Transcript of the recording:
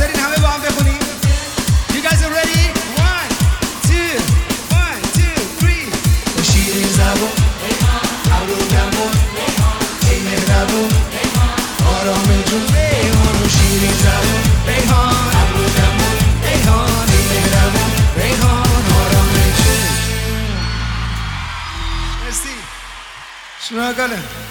حاضرین همه با هم بخونیم. You guys are ready? 1 2 1 2 3 شیرین زبون ابرو گمون ای مهربون آرام جون ریحان و شیرین زبون ریحان ابرو گمون ریحان ای مهربون ریحان آرام جون. مرسی. شروع کنه.